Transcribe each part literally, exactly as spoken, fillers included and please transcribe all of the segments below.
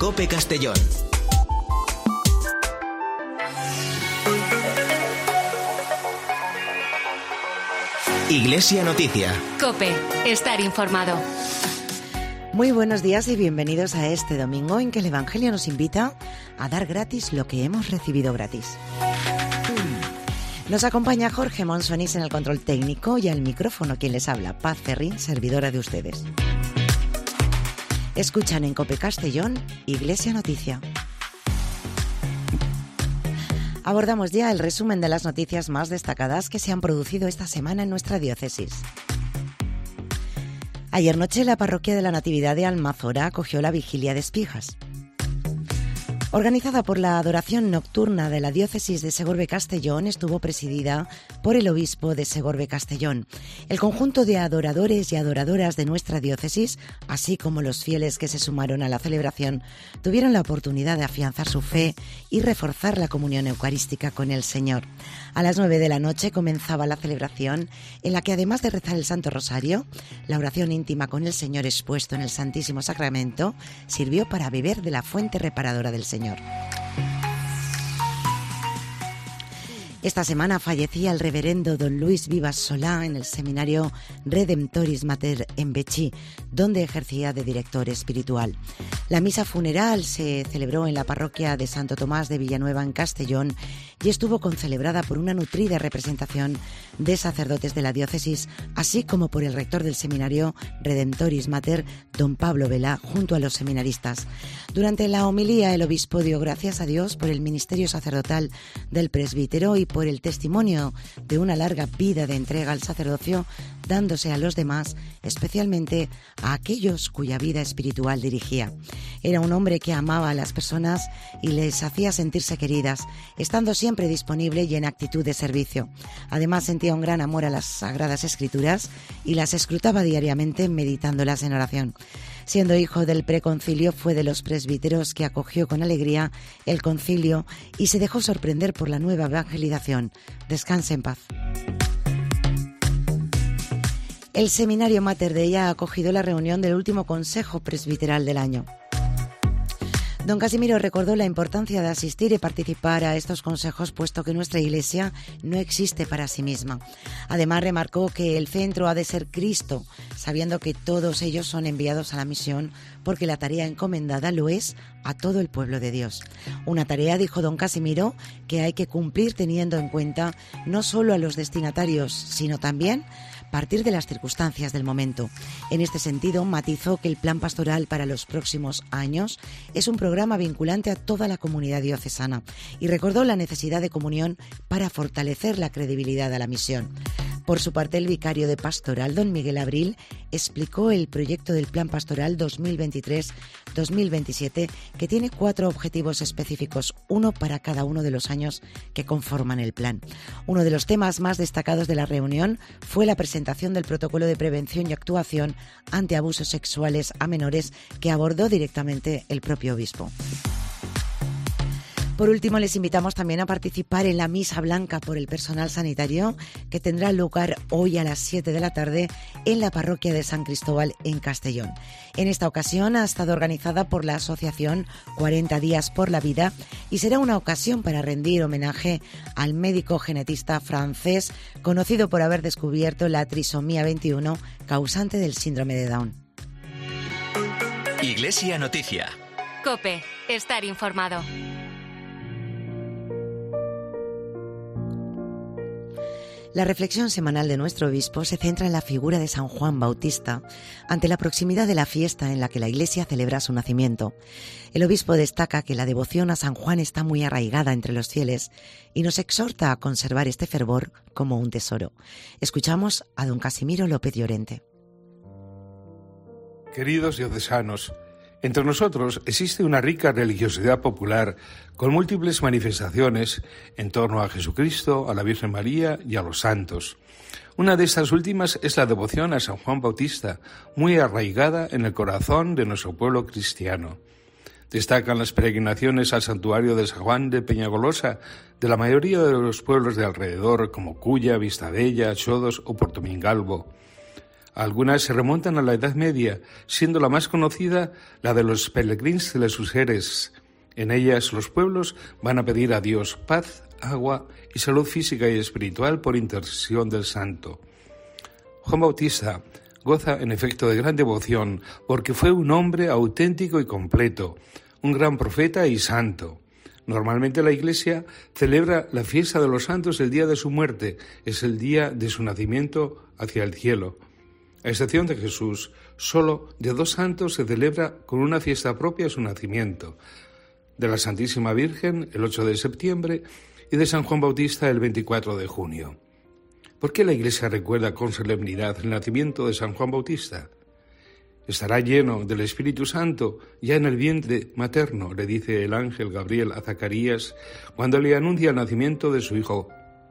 COPE Castellón. Iglesia Noticia. COPE, estar informado. Muy buenos días y bienvenidos a este domingo en que el Evangelio nos invita a dar gratis lo que hemos recibido gratis. Nos acompaña Jorge Monsonís en el control técnico y al micrófono quien les habla, Paz Ferrín, servidora de ustedes. Escuchan en COPE Castellón, Iglesia Noticia. Abordamos ya el resumen de las noticias más destacadas que se han producido esta semana en nuestra diócesis. Ayer noche la parroquia de la Natividad de Almazora acogió la vigilia de Espijas. Organizada por la adoración nocturna de la diócesis de Segorbe-Castellón, estuvo presidida por el obispo de Segorbe-Castellón. El conjunto de adoradores y adoradoras de nuestra diócesis, así como los fieles que se sumaron a la celebración, tuvieron la oportunidad de afianzar su fe y reforzar la comunión eucarística con el Señor. A las nueve de la noche comenzaba la celebración, en la que además de rezar el Santo Rosario, la oración íntima con el Señor expuesto en el Santísimo Sacramento sirvió para beber de la fuente reparadora del Señor. Esta semana fallecía el reverendo don Luis Vivas Solá en el seminario Redemptoris Mater en Betxí, donde ejercía de director espiritual. La misa funeral se celebró en la parroquia de Santo Tomás de Villanueva en Castellón y estuvo concelebrada por una nutrida representación de sacerdotes de la diócesis, así como por el rector del seminario Redemptoris Mater, don Pablo Vela, junto a los seminaristas. Durante la homilía, el obispo dio gracias a Dios por el ministerio sacerdotal del presbítero y por el testimonio de una larga vida de entrega al sacerdocio, dándose a los demás, especialmente a aquellos cuya vida espiritual dirigía. Era un hombre que amaba a las personas y les hacía sentirse queridas, estando siempre disponible y en actitud de servicio. Además, sentía un gran amor a las Sagradas Escrituras y las escrutaba diariamente meditándolas en oración. Siendo hijo del preconcilio, fue de los presbíteros que acogió con alegría el concilio y se dejó sorprender por la nueva evangelización. Descanse en paz. El Seminario Mater Dei ha acogido la reunión del último Consejo Presbiteral del año. Don Casimiro recordó la importancia de asistir y participar a estos consejos, puesto que nuestra Iglesia no existe para sí misma. Además, remarcó que el centro ha de ser Cristo, sabiendo que todos ellos son enviados a la misión, porque la tarea encomendada lo es a todo el pueblo de Dios. Una tarea, dijo don Casimiro, que hay que cumplir teniendo en cuenta no solo a los destinatarios, sino también partir de las circunstancias del momento. En este sentido, matizó que el plan pastoral para los próximos años es un programa vinculante a toda la comunidad diocesana y recordó la necesidad de comunión para fortalecer la credibilidad de la misión. Por su parte, el vicario de Pastoral, don Miguel Abril, explicó el proyecto del Plan Pastoral dos mil veintitrés dos mil veintisiete, que tiene cuatro objetivos específicos, uno para cada uno de los años que conforman el plan. Uno de los temas más destacados de la reunión fue la presentación del protocolo de prevención y actuación ante abusos sexuales a menores, que abordó directamente el propio obispo. Por último, les invitamos también a participar en la Misa Blanca por el personal sanitario, que tendrá lugar hoy a las siete de la tarde en la parroquia de San Cristóbal en Castellón. En esta ocasión ha estado organizada por la asociación cuarenta días por la vida y será una ocasión para rendir homenaje al médico genetista francés conocido por haber descubierto la trisomía veintiuno, causante del síndrome de Down. Iglesia Noticia. COPE, estar informado. La reflexión semanal de nuestro obispo se centra en la figura de San Juan Bautista ante la proximidad de la fiesta en la que la Iglesia celebra su nacimiento. El obispo destaca que la devoción a San Juan está muy arraigada entre los fieles y nos exhorta a conservar este fervor como un tesoro. Escuchamos a don Casimiro López Llorente. Queridos diocesanos, entre nosotros existe una rica religiosidad popular con múltiples manifestaciones en torno a Jesucristo, a la Virgen María y a los santos. Una de estas últimas es la devoción a San Juan Bautista, muy arraigada en el corazón de nuestro pueblo cristiano. Destacan las peregrinaciones al santuario de San Juan de Peñagolosa de la mayoría de los pueblos de alrededor, como Culla, Vistadella, Xodos o Portomingalvo. Algunas se remontan a la Edad Media, siendo la más conocida la de los Pelegrins de les Useres. En ellas los pueblos van a pedir a Dios paz, agua y salud física y espiritual por intercesión del santo. Juan Bautista goza en efecto de gran devoción porque fue un hombre auténtico y completo, un gran profeta y santo. Normalmente la Iglesia celebra la fiesta de los santos el día de su muerte, es el día de su nacimiento hacia el cielo. A excepción de Jesús, solo de dos santos se celebra con una fiesta propia su nacimiento, de la Santísima Virgen el ocho de septiembre y de San Juan Bautista el veinticuatro de junio. ¿Por qué la Iglesia recuerda con solemnidad el nacimiento de San Juan Bautista? Estará lleno del Espíritu Santo ya en el vientre materno, le dice el ángel Gabriel a Zacarías cuando le anuncia el nacimiento de su hijo.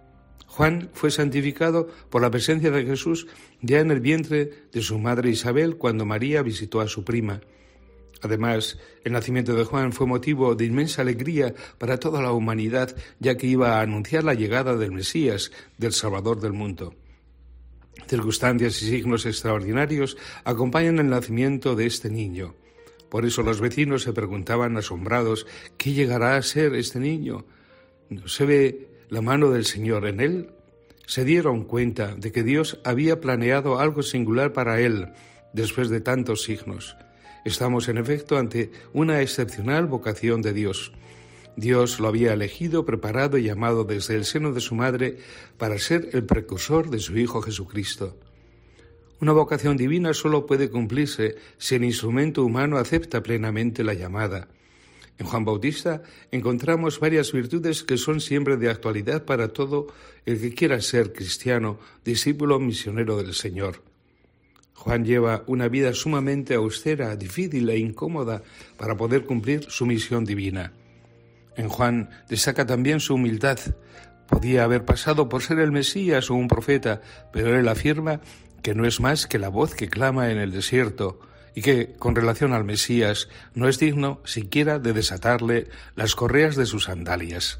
Juan fue santificado por la presencia de Jesús ya en el vientre de su madre Isabel cuando María visitó a su prima. Además, el nacimiento de Juan fue motivo de inmensa alegría para toda la humanidad, ya que iba a anunciar la llegada del Mesías, del Salvador del mundo. Circunstancias y signos extraordinarios acompañan el nacimiento de este niño. Por eso los vecinos se preguntaban asombrados, ¿qué llegará a ser este niño? ¿No se ve la mano del Señor en él? Se dieron cuenta de que Dios había planeado algo singular para él, después de tantos signos. Estamos, en efecto, ante una excepcional vocación de Dios. Dios lo había elegido, preparado y llamado desde el seno de su madre para ser el precursor de su Hijo Jesucristo. Una vocación divina solo puede cumplirse si el instrumento humano acepta plenamente la llamada. En Juan Bautista encontramos varias virtudes que son siempre de actualidad para todo el que quiera ser cristiano, discípulo misionero del Señor. Juan lleva una vida sumamente austera, difícil e incómoda para poder cumplir su misión divina. En Juan destaca también su humildad. Podía haber pasado por ser el Mesías o un profeta, pero él afirma que no es más que la voz que clama en el desierto y que, con relación al Mesías, no es digno siquiera de desatarle las correas de sus sandalias.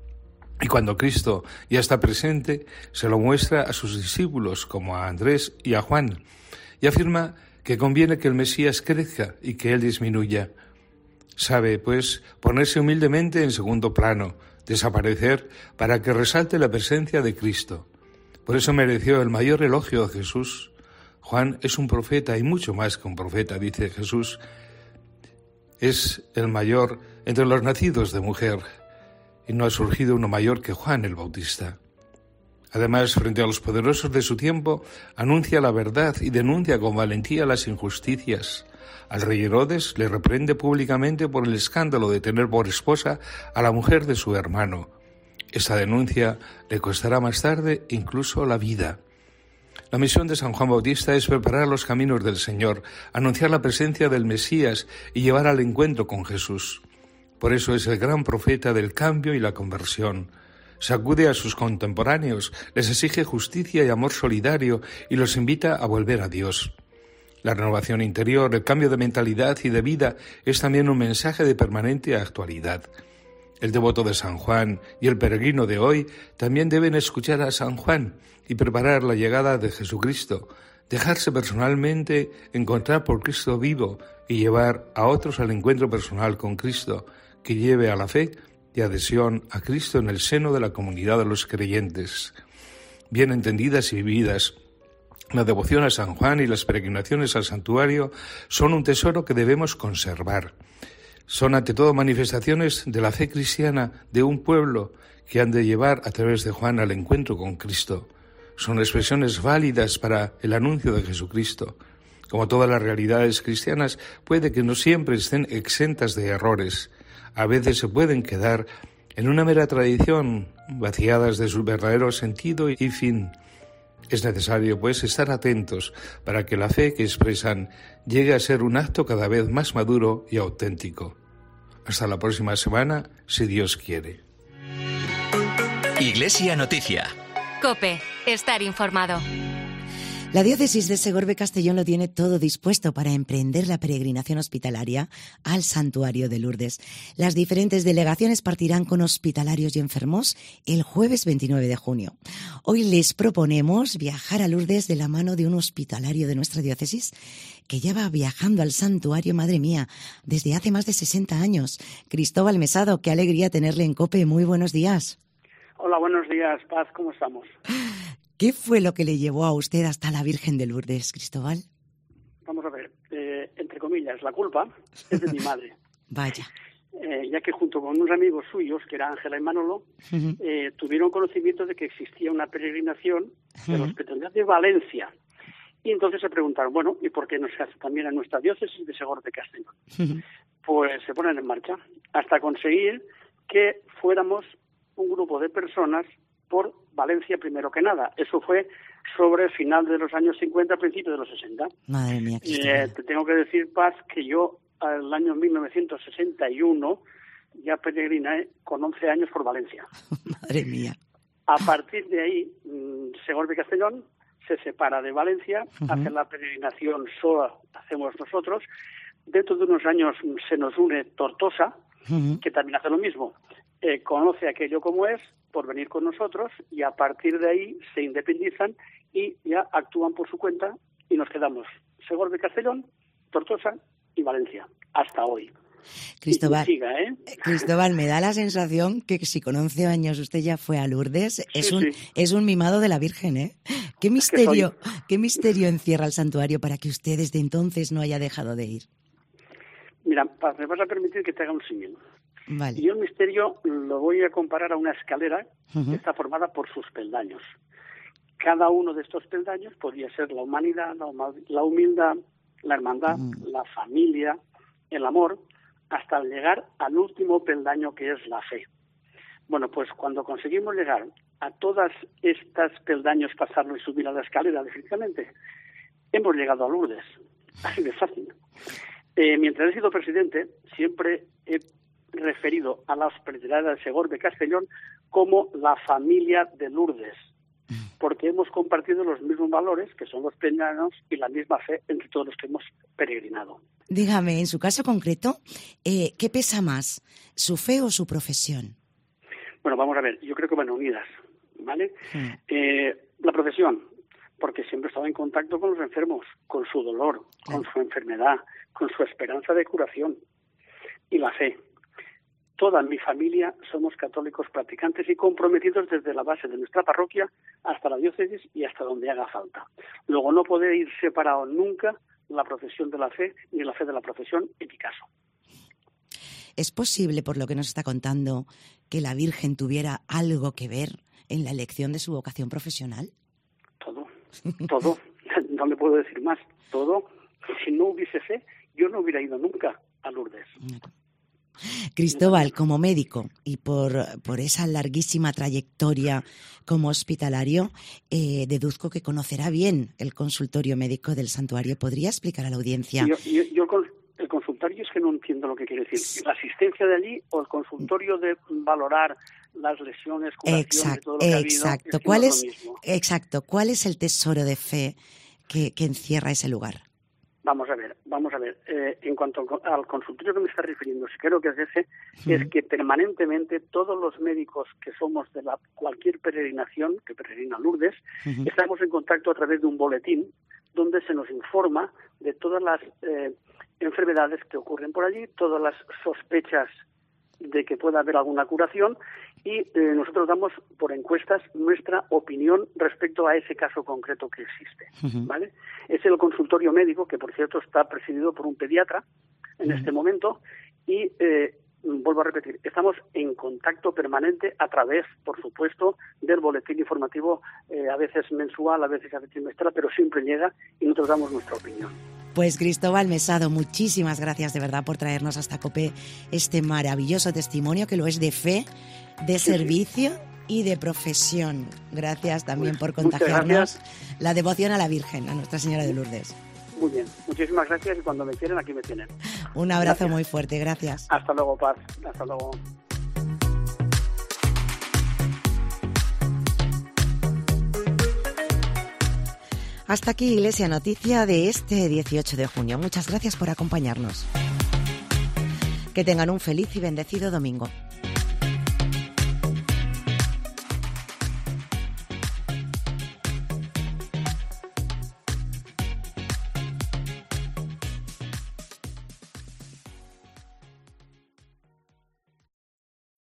Y cuando Cristo ya está presente, se lo muestra a sus discípulos, como a Andrés y a Juan, y afirma que conviene que el Mesías crezca y que él disminuya. Sabe, pues, ponerse humildemente en segundo plano, desaparecer para que resalte la presencia de Cristo. Por eso mereció el mayor elogio de Jesús. Juan es un profeta y mucho más que un profeta, dice Jesús. Es el mayor entre los nacidos de mujer y no ha surgido uno mayor que Juan el Bautista. Además, frente a los poderosos de su tiempo, anuncia la verdad y denuncia con valentía las injusticias. Al rey Herodes le reprende públicamente por el escándalo de tener por esposa a la mujer de su hermano. Esta denuncia le costará más tarde incluso la vida. La misión de San Juan Bautista es preparar los caminos del Señor, anunciar la presencia del Mesías y llevar al encuentro con Jesús. Por eso es el gran profeta del cambio y la conversión. Sacude a sus contemporáneos, les exige justicia y amor solidario y los invita a volver a Dios. La renovación interior, el cambio de mentalidad y de vida es también un mensaje de permanente actualidad. El devoto de San Juan y el peregrino de hoy también deben escuchar a San Juan y preparar la llegada de Jesucristo, dejarse personalmente encontrar por Cristo vivo y llevar a otros al encuentro personal con Cristo, que lleve a la fe y adhesión a Cristo en el seno de la comunidad de los creyentes. Bien entendidas y vividas, la devoción a San Juan y las peregrinaciones al santuario son un tesoro que debemos conservar. Son ante todo manifestaciones de la fe cristiana de un pueblo que han de llevar a través de Juan al encuentro con Cristo. Son expresiones válidas para el anuncio de Jesucristo. Como todas las realidades cristianas, puede que no siempre estén exentas de errores. A veces se pueden quedar en una mera tradición, vaciadas de su verdadero sentido y fin. Es necesario, pues, estar atentos para que la fe que expresan llegue a ser un acto cada vez más maduro y auténtico. Hasta la próxima semana, si Dios quiere. Iglesia Noticia. COPE. Estar informado. La diócesis de Segorbe-Castellón lo tiene todo dispuesto para emprender la peregrinación hospitalaria al Santuario de Lourdes. Las diferentes delegaciones partirán con hospitalarios y enfermos el jueves veintinueve de junio. Hoy les proponemos viajar a Lourdes de la mano de un hospitalario de nuestra diócesis que ya va viajando al santuario, madre mía, desde hace más de sesenta años. Cristóbal Mesado, qué alegría tenerle en COPE. Muy buenos días. Hola, buenos días, Paz, ¿cómo estamos? ¿Qué fue lo que le llevó a usted hasta la Virgen de Lourdes, Cristóbal? Vamos a ver, eh, entre comillas, la culpa es de mi madre. Vaya. Eh, ya que junto con unos amigos suyos, que eran Ángela y Manolo, uh-huh. eh, tuvieron conocimiento de que existía una peregrinación uh-huh. de la Hospitalidad de Valencia. Y entonces se preguntaron, bueno, ¿y por qué no se hace también en nuestra diócesis de Segorbe-Castellón? Uh-huh. Pues se ponen en marcha hasta conseguir que fuéramos un grupo de personas por Valencia primero que nada. Eso fue sobre el final de los años cincuenta, principios de los sesenta. Madre mía, eh, te tengo que decir, Paz, que yo al año mil novecientos sesenta y uno ya peregriné con once años por Valencia. Madre mía. A partir de ahí, Segorbe-Castellón se separa de Valencia, uh-huh. hace la peregrinación sola, hacemos nosotros. Dentro de unos años se nos une Tortosa, uh-huh. que también hace lo mismo. Eh, conoce aquello como es, por venir con nosotros, y a partir de ahí se independizan y ya actúan por su cuenta y nos quedamos Segorbe-Castellón, Tortosa y Valencia, hasta hoy. Cristóbal, siga, ¿eh? Cristóbal, me da la sensación que si con once años usted ya fue a Lourdes, sí, es un sí. es un mimado de la Virgen, ¿eh? ¿Qué misterio, es qué misterio encierra el santuario para que usted desde entonces no haya dejado de ir? Mira, Paz, me vas a permitir que te haga un símil. Vale. Y yo el misterio lo voy a comparar a una escalera uh-huh. que está formada por sus peldaños. Cada uno de estos peldaños podría ser la humanidad, la humildad, la hermandad, uh-huh. la familia, el amor, hasta llegar al último peldaño que es la fe. Bueno, pues cuando conseguimos llegar a todas estas peldaños, pasarlo y subir a la escalera, definitivamente, hemos llegado a Lourdes. Así de fácil. Eh, mientras he sido presidente, siempre he referido a la Hospitalidad de Segorbe-Castellón como la familia de Lourdes, porque hemos compartido los mismos valores, que son los peregrinos, y la misma fe entre todos los que hemos peregrinado. Dígame, en su caso concreto, eh, ¿qué pesa más, su fe o su profesión? Bueno, vamos a ver, yo creo que van unidas, ¿vale? Sí. Eh, la profesión, porque siempre estaba en contacto con los enfermos, con su dolor, claro. con su enfermedad, con su esperanza de curación. Y la fe. Toda mi familia somos católicos practicantes y comprometidos desde la base de nuestra parroquia hasta la diócesis y hasta donde haga falta. Luego no puede ir separado nunca la profesión de la fe ni la fe de la profesión, en mi caso. ¿Es posible, por lo que nos está contando, que la Virgen tuviera algo que ver en la elección de su vocación profesional? Todo, todo. No le puedo decir más. Todo. Si no hubiese fe, yo no hubiera ido nunca a Lourdes. Cristóbal, como médico y por, por esa larguísima trayectoria como hospitalario, eh, deduzco que conocerá bien el consultorio médico del santuario. ¿Podría explicar a la audiencia? Yo, yo, yo el consultorio es que no entiendo lo que quiere decir. ¿La asistencia de allí o el consultorio de valorar las lesiones, curaciones, exacto, todo lo que ha habido? Exacto. Es que ¿Cuál no es, es lo mismo. exacto. ¿Cuál es el tesoro de fe que, que encierra ese lugar? Vamos a ver, vamos a ver. Eh, en cuanto al consultorio que me está refiriendo, si creo que es ese, uh-huh. es que permanentemente todos los médicos que somos de la cualquier peregrinación, que peregrina a Lourdes, uh-huh. estamos en contacto a través de un boletín donde se nos informa de todas las eh, enfermedades que ocurren por allí, todas las sospechas de que pueda haber alguna curación y eh, nosotros damos por encuestas nuestra opinión respecto a ese caso concreto que existe, uh-huh. ¿vale? Es el consultorio médico, que por cierto está presidido por un pediatra en uh-huh. este momento y, eh, vuelvo a repetir, estamos en contacto permanente a través, por supuesto, del boletín informativo, eh, a veces mensual, a veces a veces trimestral, pero siempre llega y nosotros damos nuestra opinión. Pues Cristóbal Mesado, muchísimas gracias de verdad por traernos hasta COPE este maravilloso testimonio que lo es de fe, de sí, servicio sí. y de profesión. Gracias también pues, por contagiarnos la devoción a la Virgen, a Nuestra Señora de Lourdes. Muy bien, muchísimas gracias y cuando me quieren, aquí me tienen. Un abrazo gracias. Muy fuerte, gracias. Hasta luego, Paz. Hasta luego. Hasta aquí Iglesia Noticia de este dieciocho de junio. Muchas gracias por acompañarnos. Que tengan un feliz y bendecido domingo.